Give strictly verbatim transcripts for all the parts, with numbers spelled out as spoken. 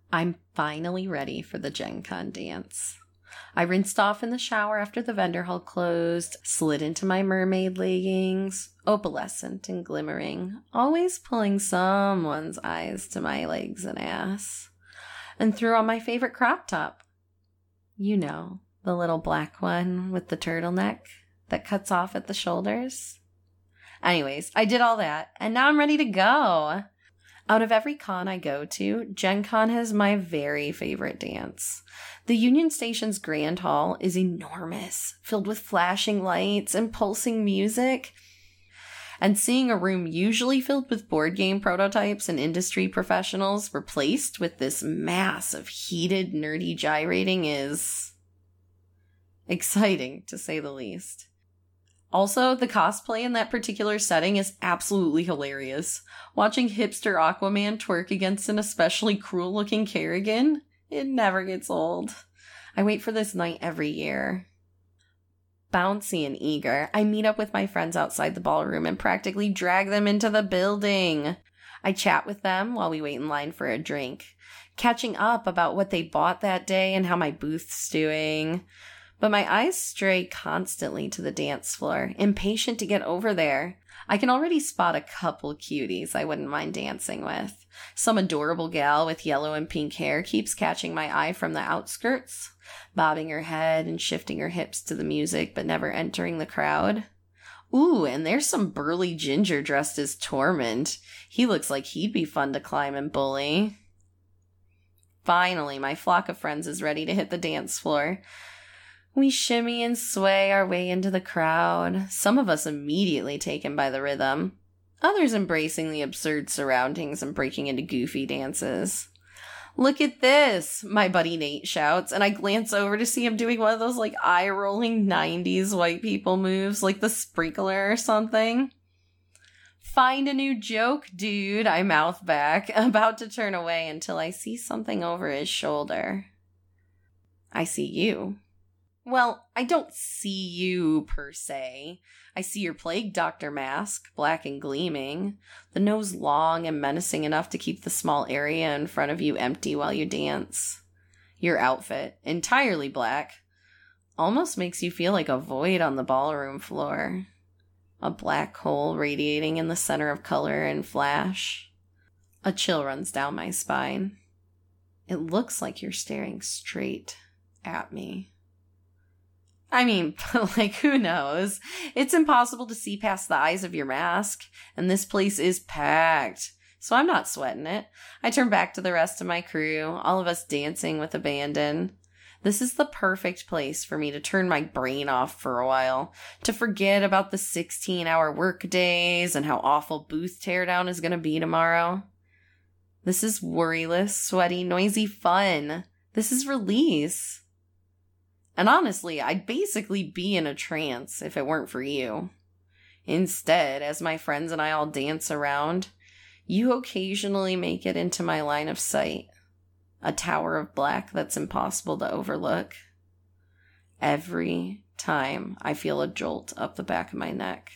I'm finally ready for the Gen Con dance. I rinsed off in the shower after the vendor hall closed, slid into my mermaid leggings, opalescent and glimmering, always pulling someone's eyes to my legs and ass, and threw on my favorite crop top. You know, the little black one with the turtleneck that cuts off at the shoulders. Anyways, I did all that, and now I'm ready to go. Out of every con I go to, Gen Con has my very favorite dance. The Union Station's Grand Hall is enormous, filled with flashing lights and pulsing music. And seeing a room usually filled with board game prototypes and industry professionals replaced with this mass of heated, nerdy gyrating is exciting, to say the least. Also, the cosplay in that particular setting is absolutely hilarious. Watching hipster Aquaman twerk against an especially cruel-looking Kerrigan, it never gets old. I wait for this night every year. Bouncy and eager, I meet up with my friends outside the ballroom and practically drag them into the building. I chat with them while we wait in line for a drink, catching up about what they bought that day and how my booth's doing. But my eyes stray constantly to the dance floor, impatient to get over there. I can already spot a couple cuties I wouldn't mind dancing with. Some adorable gal with yellow and pink hair keeps catching my eye from the outskirts, bobbing her head and shifting her hips to the music but never entering the crowd. Ooh, and there's some burly ginger dressed as Tormund. He looks like he'd be fun to climb and bully. Finally, my flock of friends is ready to hit the dance floor. We shimmy and sway our way into the crowd, some of us immediately taken by the rhythm, others embracing the absurd surroundings and breaking into goofy dances. Look at this, my buddy Nate shouts, and I glance over to see him doing one of those like eye-rolling nineties white people moves, like the sprinkler or something. Find a new joke, dude, I mouth back, about to turn away until I see something over his shoulder. I see you. Well, I don't see you, per se. I see your plague doctor mask, black and gleaming, the nose long and menacing enough to keep the small area in front of you empty while you dance. Your outfit, entirely black, almost makes you feel like a void on the ballroom floor. A black hole radiating in the center of color and flash. A chill runs down my spine. It looks like you're staring straight at me. I mean, like, who knows? It's impossible to see past the eyes of your mask, and this place is packed, so I'm not sweating it. I turn back to the rest of my crew, all of us dancing with abandon. This is the perfect place for me to turn my brain off for a while, to forget about the sixteen-hour work days and how awful booth teardown is going to be tomorrow. This is worryless, sweaty, noisy fun. This is release. And honestly, I'd basically be in a trance if it weren't for you. Instead, as my friends and I all dance around, you occasionally make it into my line of sight. A tower of black that's impossible to overlook. Every time I feel a jolt up the back of my neck.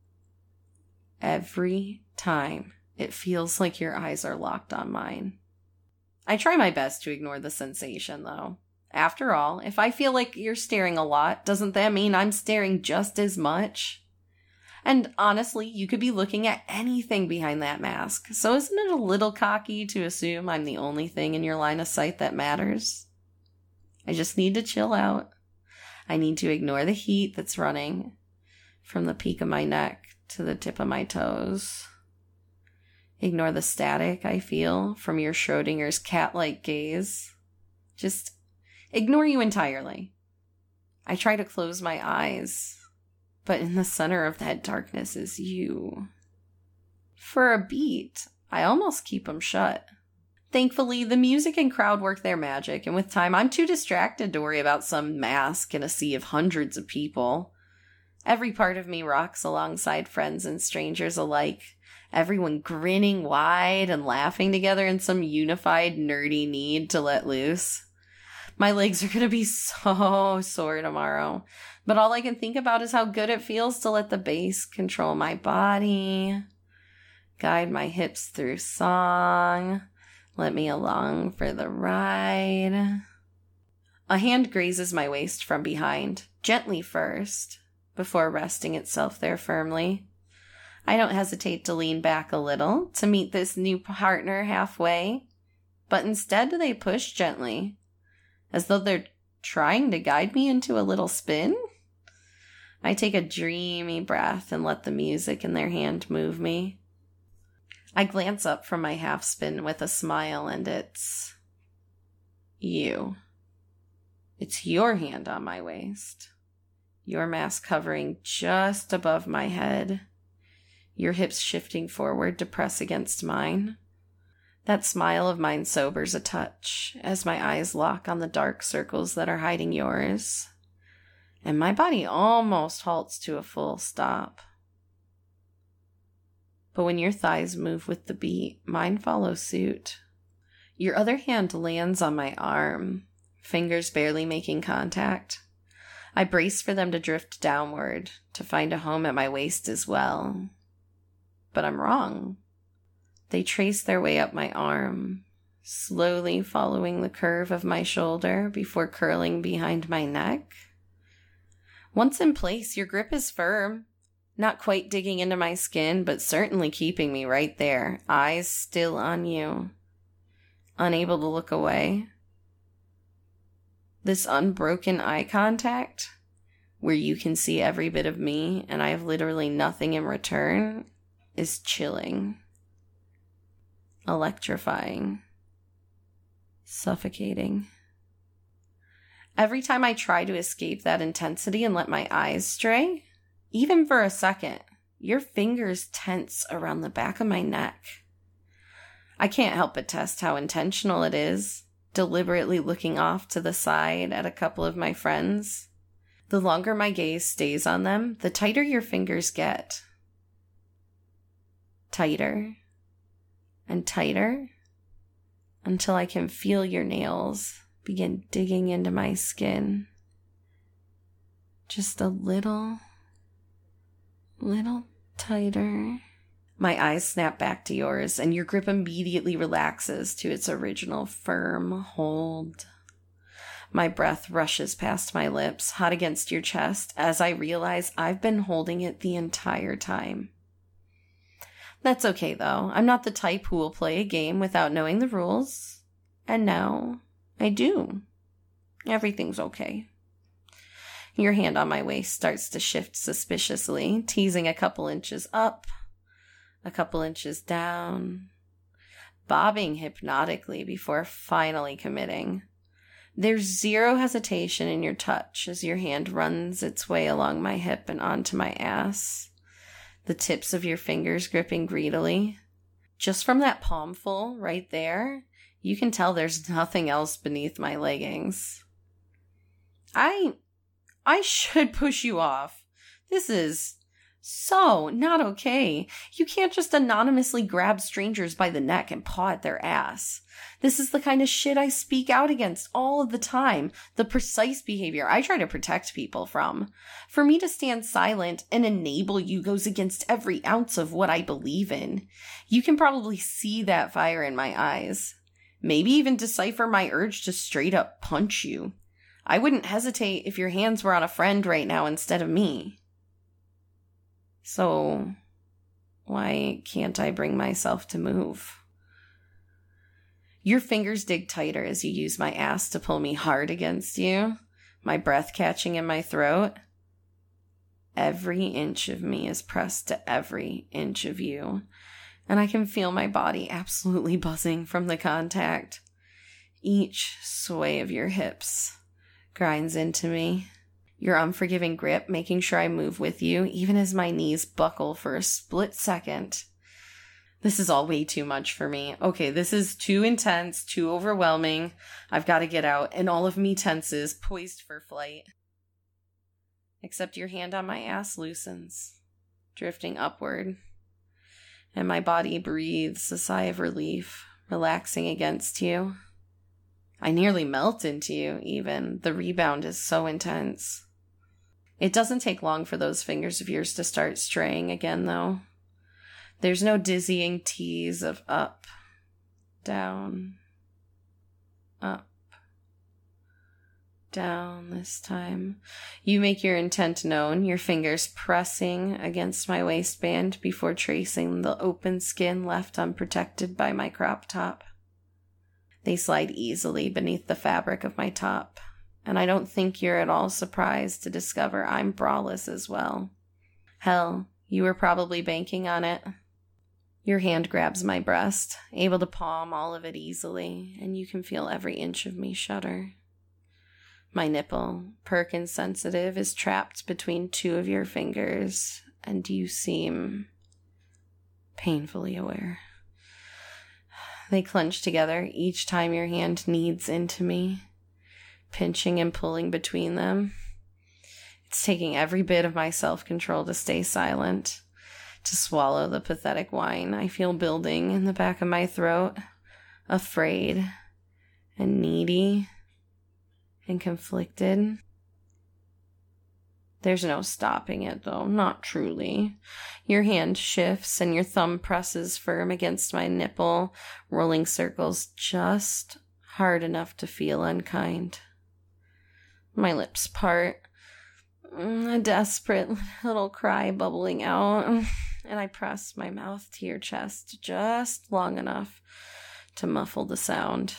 Every time it feels like your eyes are locked on mine. I try my best to ignore the sensation, though. After all, if I feel like you're staring a lot, doesn't that mean I'm staring just as much? And honestly, you could be looking at anything behind that mask, so isn't it a little cocky to assume I'm the only thing in your line of sight that matters? I just need to chill out. I need to ignore the heat that's running from the peak of my neck to the tip of my toes. Ignore the static I feel from your Schrodinger's cat-like gaze. Just ignore you entirely. I try to close my eyes, but in the center of that darkness is you. For a beat, I almost keep them shut. Thankfully, the music and crowd work their magic, and with time, I'm too distracted to worry about some mask in a sea of hundreds of people. Every part of me rocks alongside friends and strangers alike, everyone grinning wide and laughing together in some unified, nerdy need to let loose. My legs are going to be so sore tomorrow, but all I can think about is how good it feels to let the bass control my body, guide my hips through song, Let me along for the ride. A hand grazes my waist from behind, gently first, before resting itself there firmly. I don't hesitate to lean back a little to meet this new partner halfway, but instead they push gently, as though they're trying to guide me into a little spin. I take a dreamy breath and let the music in their hand move me. I glance up from my half spin with a smile, and it's you. It's your hand on my waist, your mask hovering just above my head, your hips shifting forward to press against mine. That smile of mine sobers a touch as my eyes lock on the dark circles that are hiding yours, and my body almost halts to a full stop. But when your thighs move with the beat, mine follow suit. Your other hand lands on my arm, fingers barely making contact. I brace for them to drift downward, to find a home at my waist as well. But I'm wrong. They trace their way up my arm, slowly following the curve of my shoulder before curling behind my neck. Once in place, your grip is firm, not quite digging into my skin, but certainly keeping me right there, eyes still on you, unable to look away. This unbroken eye contact, where you can see every bit of me and I have literally nothing in return, is chilling, electrifying, suffocating. Every time I try to escape that intensity and let my eyes stray, even for a second, your fingers tense around the back of my neck. I can't help but test how intentional it is, deliberately looking off to the side at a couple of my friends. The longer my gaze stays on them, the tighter your fingers get. Tighter and tighter until I can feel your nails begin digging into my skin. Just a little, little tighter. My eyes snap back to yours, and your grip immediately relaxes to its original firm hold. My breath rushes past my lips, hot against your chest, as I realize I've been holding it the entire time. That's okay, though. I'm not the type who will play a game without knowing the rules. And now, I do. Everything's okay. Your hand on my waist starts to shift suspiciously, teasing a couple inches up, a couple inches down, bobbing hypnotically before finally committing. There's zero hesitation in your touch as your hand runs its way along my hip and onto my ass, the tips of your fingers gripping greedily. Just from that palmful right there, you can tell there's nothing else beneath my leggings. I, I should push you off. This is so not okay. You can't just anonymously grab strangers by the neck and paw at their ass. This is the kind of shit I speak out against all of the time, the precise behavior I try to protect people from. For me to stand silent and enable you goes against every ounce of what I believe in. You can probably see that fire in my eyes. Maybe even decipher my urge to straight up punch you. I wouldn't hesitate if your hands were on a friend right now instead of me. So, why can't I bring myself to move? Your fingers dig tighter as you use my ass to pull me hard against you, my breath catching in my throat. Every inch of me is pressed to every inch of you, and I can feel my body absolutely buzzing from the contact. Each sway of your hips grinds into me, your unforgiving grip making sure I move with you, even as my knees buckle for a split second. This is all way too much for me. Okay, this is too intense, too overwhelming. I've got to get out, and all of me tenses, poised for flight. Except your hand on my ass loosens, drifting upward, and my body breathes a sigh of relief, relaxing against you. I nearly melt into you, even. The rebound is so intense. It doesn't take long for those fingers of yours to start straying again, though. There's no dizzying tease of up down, up, down this time. You make your intent known, your fingers pressing against my waistband before tracing the open skin left unprotected by my crop top. They slide easily beneath the fabric of my top, and I don't think you're at all surprised to discover I'm braless as well. Hell, you were probably banking on it. Your hand grabs my breast, able to palm all of it easily, and you can feel every inch of me shudder. My nipple, Perkins sensitive, is trapped between two of your fingers, and you seem painfully aware. They clench together each time your hand kneads into me, pinching and pulling between them. It's taking every bit of my self-control to stay silent, to swallow the pathetic whine I feel building in the back of my throat, afraid and needy and conflicted. There's no stopping it, though, not truly. Your hand shifts and your thumb presses firm against my nipple, rolling circles just hard enough to feel unkind. My lips part, a desperate little cry bubbling out, and I press my mouth to your chest just long enough to muffle the sound,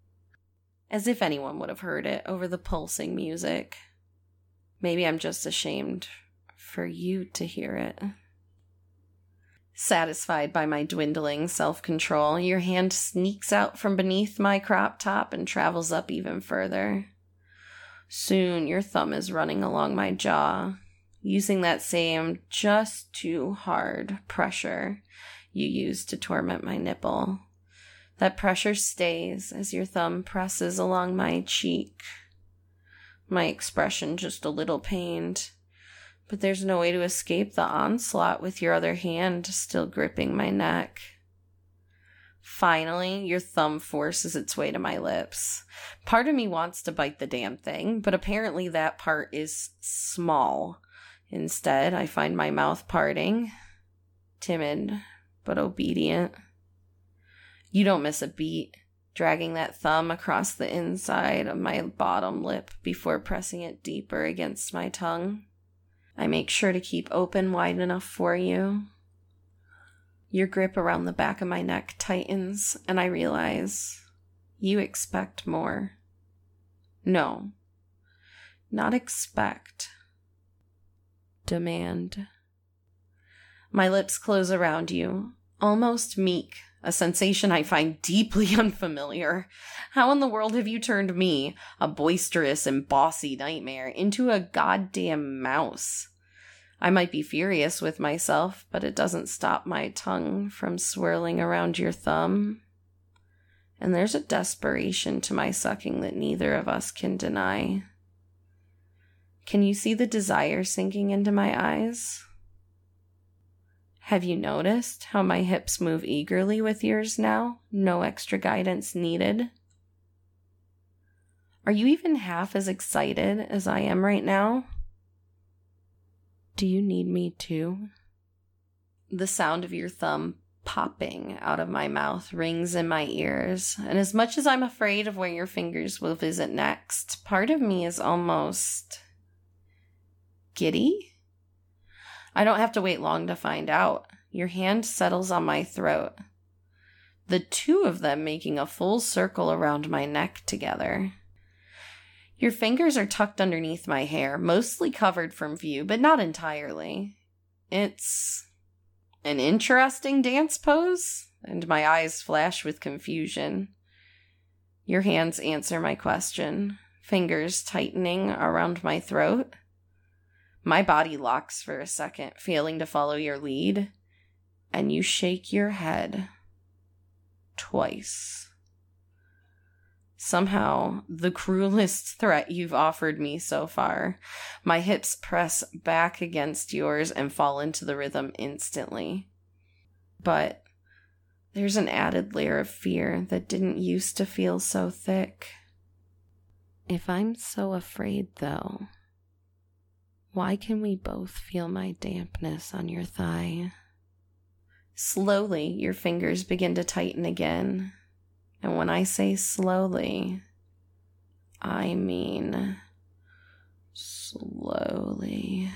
as if anyone would have heard it over the pulsing music. Maybe I'm just ashamed for you to hear it. Satisfied by my dwindling self-control, your hand sneaks out from beneath my crop top and travels up even further. Soon, your thumb is running along my jaw, using that same just too hard pressure you used to torment my nipple. That pressure stays as your thumb presses along my cheek. My expression just a little pained, but there's no way to escape the onslaught with your other hand still gripping my neck. Finally, your thumb forces its way to my lips. Part of me wants to bite the damn thing, but apparently that part is small. Instead, I find my mouth parting, timid but obedient. You don't miss a beat, dragging that thumb across the inside of my bottom lip before pressing it deeper against my tongue. I make sure to keep open wide enough for you. Your grip around the back of my neck tightens, and I realize you expect more. No, not expect. Demand. My lips close around you, almost meek, a sensation I find deeply unfamiliar. How in the world have you turned me, a boisterous and bossy nightmare, into a goddamn mouse? I might be furious with myself, but it doesn't stop my tongue from swirling around your thumb. And there's a desperation to my sucking that neither of us can deny. Can you see the desire sinking into my eyes? Have you noticed how my hips move eagerly with yours now? No extra guidance needed. Are you even half as excited as I am right now? Do you need me too? The sound of your thumb popping out of my mouth rings in my ears, and as much as I'm afraid of where your fingers will visit next, part of me is almost giddy. I don't have to wait long to find out. Your hand settles on my throat, the two of them making a full circle around my neck together. Your fingers are tucked underneath my hair, mostly covered from view, but not entirely. It's an interesting dance pose, and my eyes flash with confusion. Your hands answer my question, fingers tightening around my throat. My body locks for a second, failing to follow your lead, and you shake your head twice. Somehow, the cruelest threat you've offered me so far. My hips press back against yours and fall into the rhythm instantly. But there's an added layer of fear that didn't used to feel so thick. If I'm so afraid, though, why can we both feel my dampness on your thigh? Slowly, your fingers begin to tighten again, And when I say slowly, I mean slowly.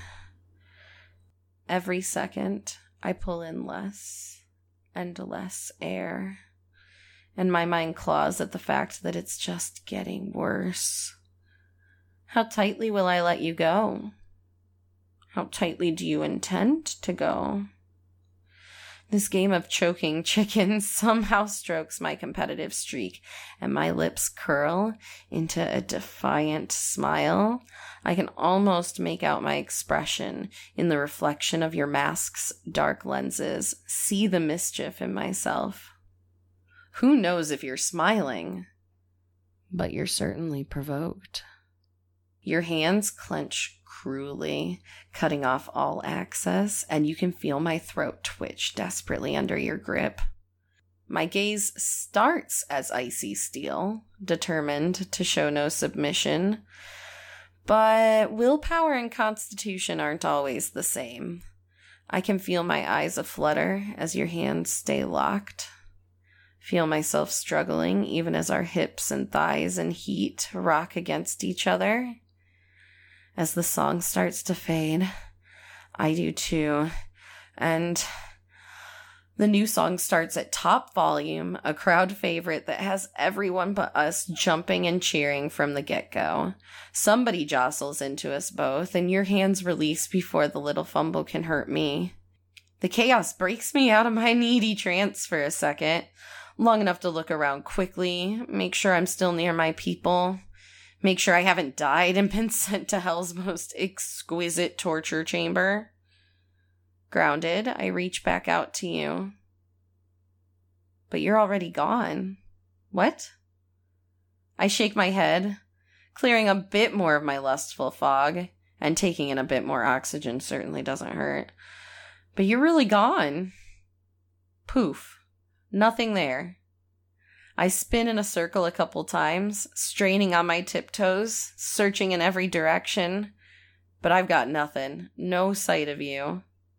Every second, I pull in less and less air, and my mind claws at the fact that it's just getting worse. How tightly will I let you go? How tightly do you intend to go? This game of choking chicken somehow strokes my competitive streak, and my lips curl into a defiant smile. I can almost make out my expression in the reflection of your mask's dark lenses, see the mischief in myself. Who knows if you're smiling? But you're certainly provoked. Your hands clench cruelly, cutting off all access, and you can feel my throat twitch desperately under your grip. My gaze starts as icy steel, determined to show no submission, but willpower and constitution aren't always the same. I can feel my eyes aflutter as your hands stay locked. Feel myself struggling even as our hips and thighs in heat rock against each other. As the song starts to fade, I do too, and the new song starts at top volume, a crowd favorite that has everyone but us jumping and cheering from the get-go. Somebody jostles into us both, and your hands release before the little fumble can hurt me. The chaos breaks me out of my needy trance for a second, long enough to look around quickly, make sure I'm still near my people. Make sure I haven't died and been sent to hell's most exquisite torture chamber. Grounded, I reach back out to you. But you're already gone. What? I shake my head, clearing a bit more of my lustful fog, and taking in a bit more oxygen certainly doesn't hurt. But you're really gone. Poof. Nothing there. I spin in a circle a couple times, straining on my tiptoes, searching in every direction, but I've got nothing. No sight of you.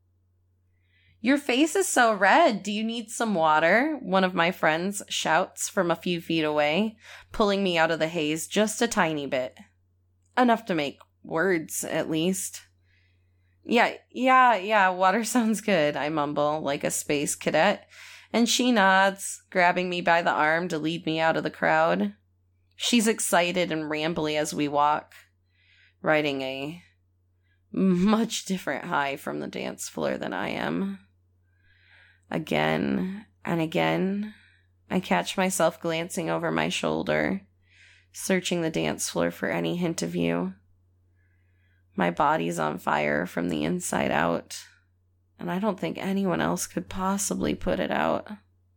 Your face is so red. Do you need some water? One of my friends shouts from a few feet away, pulling me out of the haze just a tiny bit. Enough to make words, at least. Yeah, yeah, yeah, water sounds good, I mumble like a space cadet. And she nods, grabbing me by the arm to lead me out of the crowd. She's excited and rambly as we walk, riding a much different high from the dance floor than I am. Again and again, I catch myself glancing over my shoulder, searching the dance floor for any hint of you. My body's on fire from the inside out. And I don't think anyone else could possibly put it out.